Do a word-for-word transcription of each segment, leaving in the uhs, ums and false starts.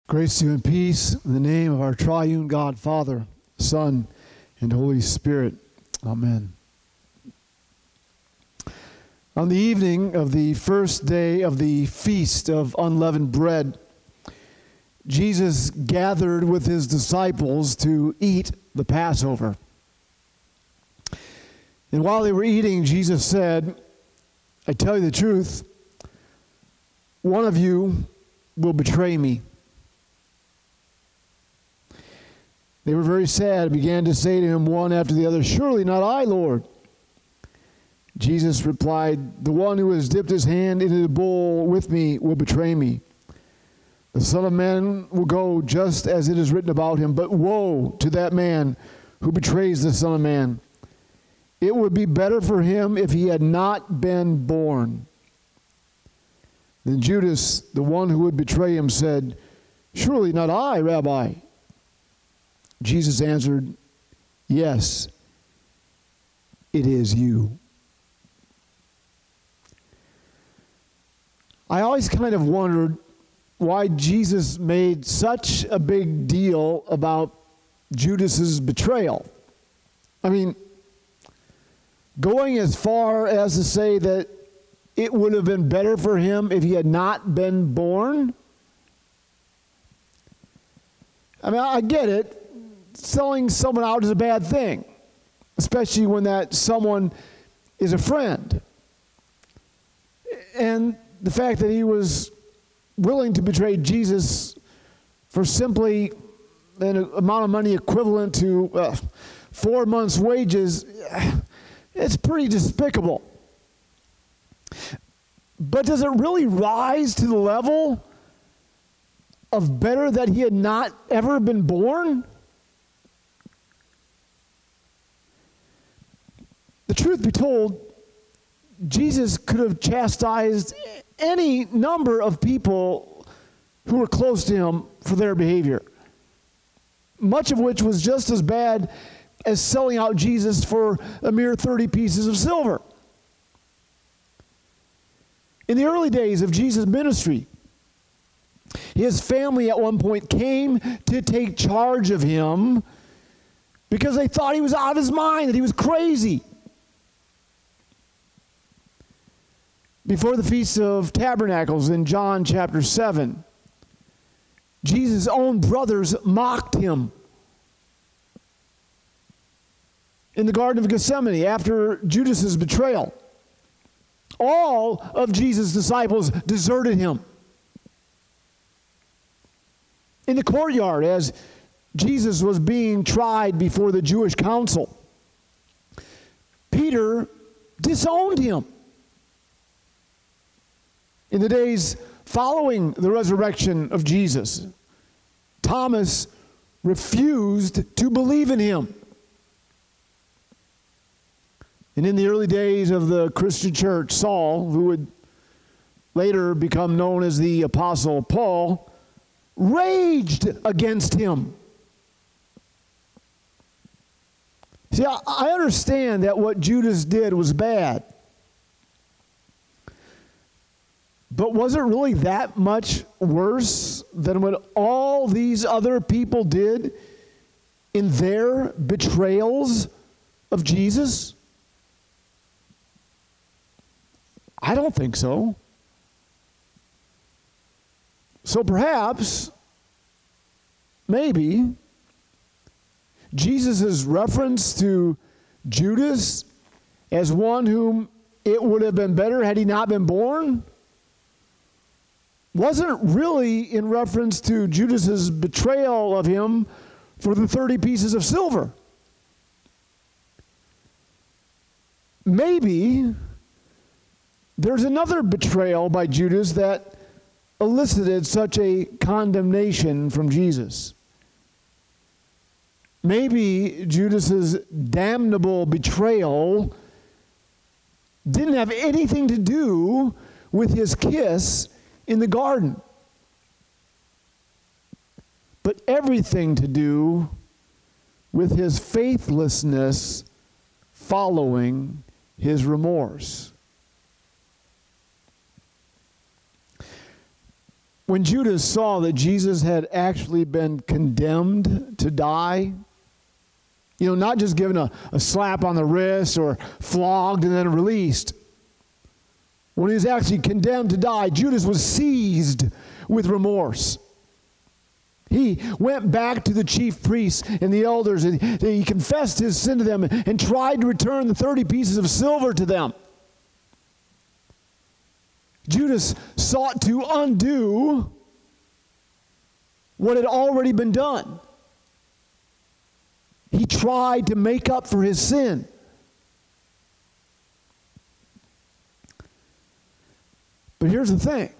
Grace to you and peace in the name of our triune God, Father, Son, and Holy Spirit. Amen. On the evening of the first day of the Feast of Unleavened Bread, Jesus gathered with his disciples to eat the Passover. And while they were eating, Jesus said, I tell you the truth, one of you will betray me. They were very sad and began to say to him one after the other, surely not I, Lord. Jesus replied, the one who has dipped his hand into the bowl with me will betray me. The Son of Man will go just as it is written about him, but woe to that man who betrays the Son of Man. It would be better for him if he had not been born. Then Judas, the one who would betray him, said, surely not I, Rabbi. Jesus answered, yes, it is you. I always kind of wondered why Jesus made such a big deal about Judas's betrayal. I mean, going as far as to say that it would have been better for him if he had not been born? I mean, I get it. Selling someone out is a bad thing, especially when that someone is a friend. And the fact that he was willing to betray Jesus for simply an amount of money equivalent to uh, four months' wages, it's pretty despicable. But does it really rise to the level of better that he had not ever been born? The truth be told, Jesus could have chastised any number of people who were close to him for their behavior, much of which was just as bad as selling out Jesus for a mere thirty pieces of silver. In the early days of Jesus' ministry, his family at one point came to take charge of him because they thought he was out of his mind, that he was crazy. Before the Feast of Tabernacles in John chapter seven, Jesus' own brothers mocked him. In the Garden of Gethsemane, after Judas' betrayal, all of Jesus' disciples deserted him. In the courtyard, as Jesus was being tried before the Jewish council, Peter disowned him. In the days following the resurrection of Jesus, Thomas refused to believe in him. And in the early days of the Christian church, Saul, who would later become known as the Apostle Paul, raged against him. See, I understand that what Judas did was bad. But was it really that much worse than what all these other people did in their betrayals of Jesus? I don't think so. So perhaps, maybe, Jesus' reference to Judas as one whom it would have been better had he not been born wasn't really in reference to Judas' betrayal of him for the thirty pieces of silver. Maybe there's another betrayal by Judas that elicited such a condemnation from Jesus. Maybe Judas' damnable betrayal didn't have anything to do with his kiss in the garden, but everything to do with his faithlessness following his remorse. When Judas saw that Jesus had actually been condemned to die, you know, not just given a, a slap on the wrist or flogged and then released. When he was actually condemned to die, Judas was seized with remorse. He went back to the chief priests and the elders, and he confessed his sin to them and tried to return the thirty pieces of silver to them. Judas sought to undo what had already been done. He tried to make up for his sin. But here's the thing.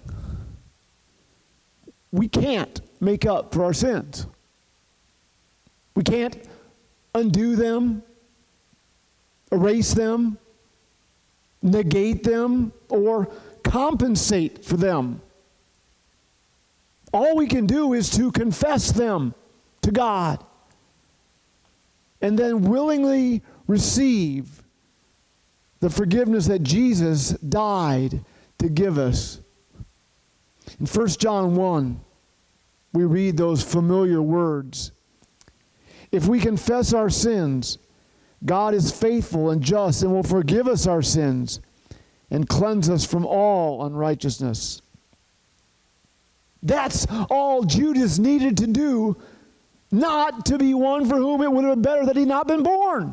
We can't make up for our sins. We can't undo them, erase them, negate them, or compensate for them. All we can do is to confess them to God and then willingly receive the forgiveness that Jesus died to give us. In First John one, we read those familiar words. If we confess our sins, God is faithful and just and will forgive us our sins and cleanse us from all unrighteousness. That's all Judas needed to do, not to be one for whom it would have been better that he not been born.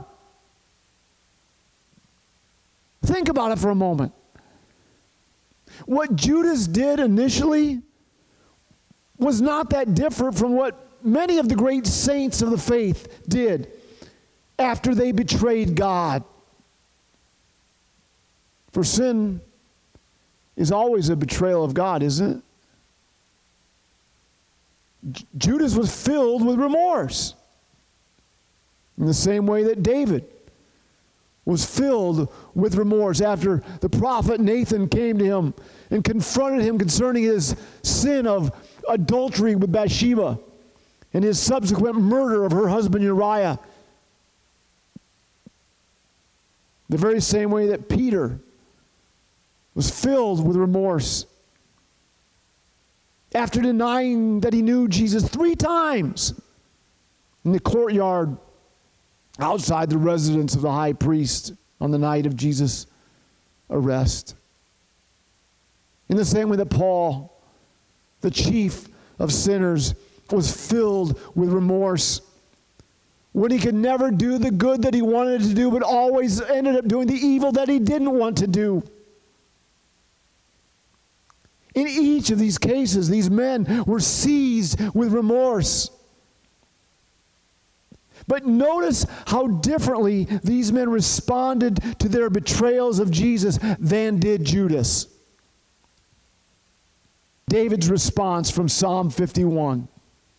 Think about it for a moment. What Judas did initially was not that different from what many of the great saints of the faith did after they betrayed God. For sin is always a betrayal of God, isn't it? J- Judas was filled with remorse in the same way that David was filled with remorse after the prophet Nathan came to him and confronted him concerning his sin of adultery with Bathsheba and his subsequent murder of her husband Uriah. The very same way that Peter was filled with remorse after denying that he knew Jesus three times in the courtyard outside the residence of the high priest on the night of Jesus' arrest. In the same way that Paul, the chief of sinners, was filled with remorse when he could never do the good that he wanted to do, but always ended up doing the evil that he didn't want to do. In each of these cases, these men were seized with remorse. But notice how differently these men responded to their betrayals of Jesus than did Judas. David's response from Psalm fifty-one.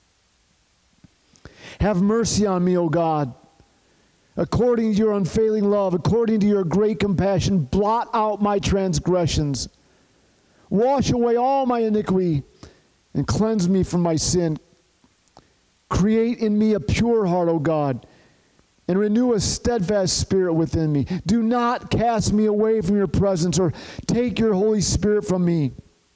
Have mercy on me, O God. According to your unfailing love, according to your great compassion, blot out my transgressions. Wash away all my iniquity and cleanse me from my sin. Create in me a pure heart, O God, and renew a steadfast spirit within me. Do not cast me away from your presence or take your Holy Spirit from me.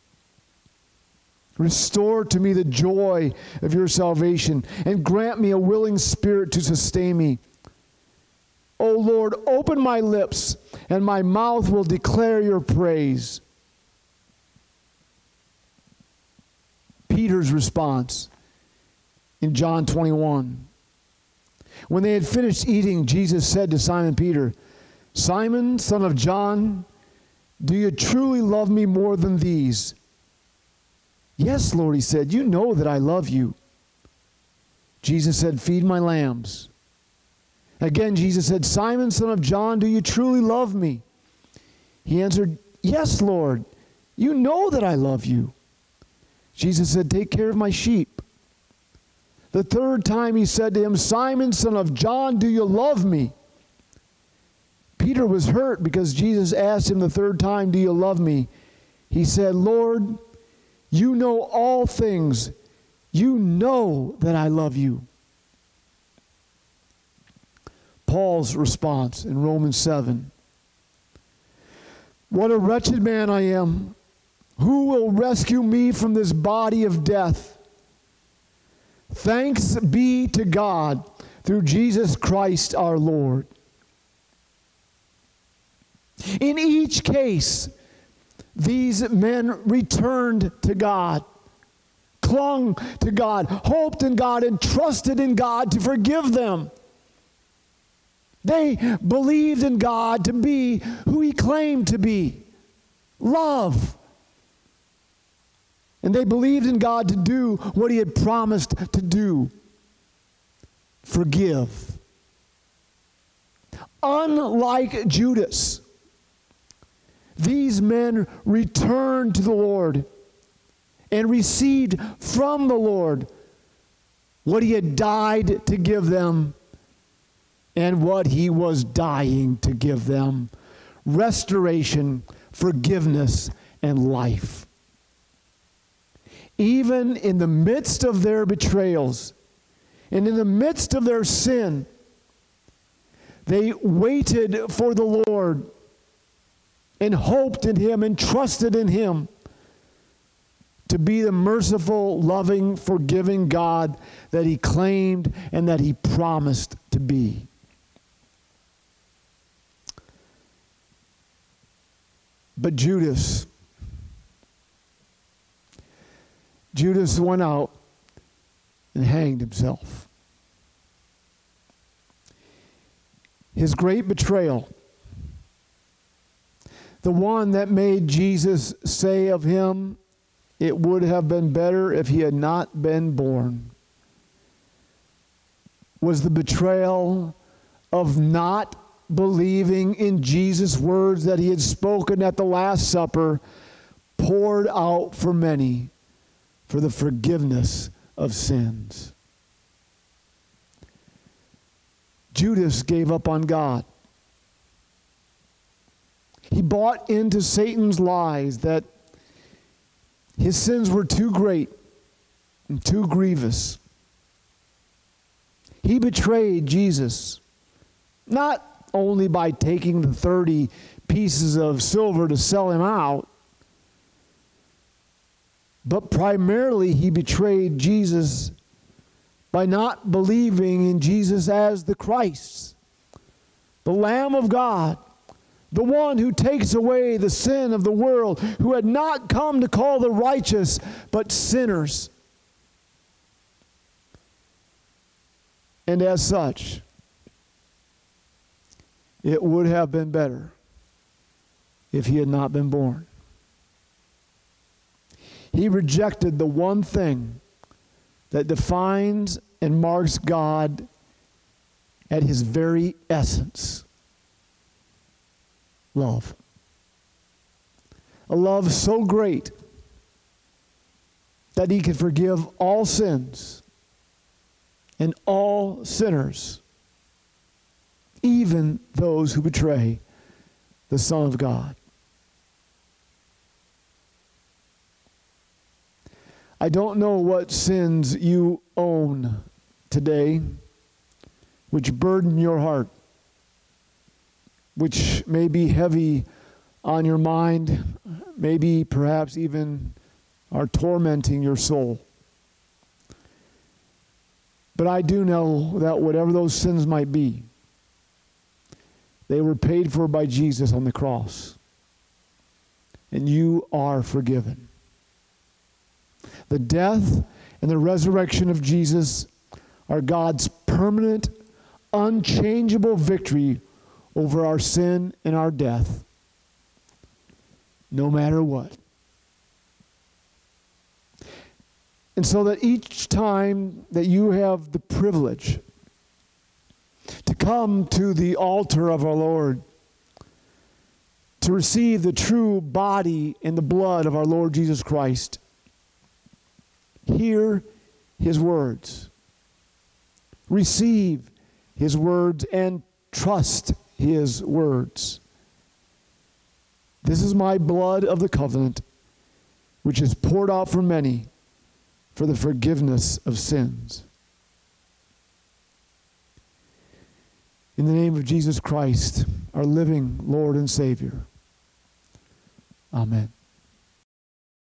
Restore to me the joy of your salvation and grant me a willing spirit to sustain me. O Lord, open my lips and my mouth will declare your praise. Peter's response in John twenty-one. When they had finished eating, Jesus said to Simon Peter, Simon, son of John, do you truly love me more than these? Yes, Lord, he said, you know that I love you. Jesus said, feed my lambs. Again, Jesus said, Simon, son of John, do you truly love me? He answered, yes, Lord, you know that I love you. Jesus said, take care of my sheep. The third time he said to him, Simon, son of John, do you love me? Peter was hurt because Jesus asked him the third time, do you love me? He said, Lord, you know all things. You know that I love you. Paul's response in Romans seven. What a wretched man I am. Who will rescue me from this body of death? Thanks be to God through Jesus Christ our Lord. In each case, these men returned to God, clung to God, hoped in God, and trusted in God to forgive them. They believed in God to be who He claimed to be, love. And they believed in God to do what He had promised to do, forgive. Unlike Judas, these men returned to the Lord and received from the Lord what He had died to give them and what He was dying to give them: restoration, forgiveness, and life. Even in the midst of their betrayals and in the midst of their sin, they waited for the Lord and hoped in Him and trusted in Him to be the merciful, loving, forgiving God that He claimed and that He promised to be. But Judas, Judas went out and hanged himself. His great betrayal, the one that made Jesus say of Him, "It would have been better if He had not been born," was the betrayal of not believing in Jesus' words that He had spoken at the Last Supper, poured out for many for the forgiveness of sins. Judas gave up on God. He bought into Satan's lies that his sins were too great and too grievous. He betrayed Jesus, not only by taking the thirty pieces of silver to sell Him out, but primarily he betrayed Jesus by not believing in Jesus as the Christ, the Lamb of God, the one who takes away the sin of the world, who had not come to call the righteous, but sinners. And as such, it would have been better if He had not been born. He rejected the one thing that defines and marks God at His very essence: love. A love so great that He could forgive all sins and all sinners, even those who betray the Son of God. I don't know what sins you own today which burden your heart, which may be heavy on your mind, maybe perhaps even are tormenting your soul. But I do know that whatever those sins might be, they were paid for by Jesus on the cross, and you are forgiven. The death and the resurrection of Jesus are God's permanent, unchangeable victory over our sin and our death, no matter what. And so that each time that you have the privilege to come to the altar of our Lord, to receive the true body and the blood of our Lord Jesus Christ, hear His words, receive His words, and trust His words. This is my blood of the covenant, which is poured out for many for the forgiveness of sins. In the name of Jesus Christ, our living Lord and Savior. Amen.